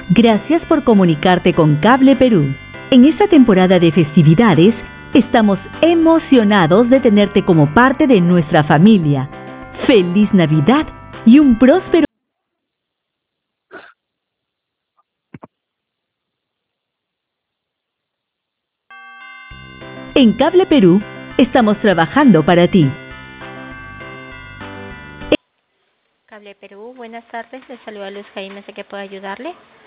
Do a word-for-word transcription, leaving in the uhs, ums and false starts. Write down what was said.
Gracias por comunicarte con Cable Perú. En esta temporada de festividades, estamos emocionados de tenerte como parte de nuestra familia. ¡Feliz Navidad y un próspero! En Cable Perú, estamos trabajando para ti. Cable Perú, buenas tardes, les saluda Luz Jaime, ¿sé que puedo ayudarle?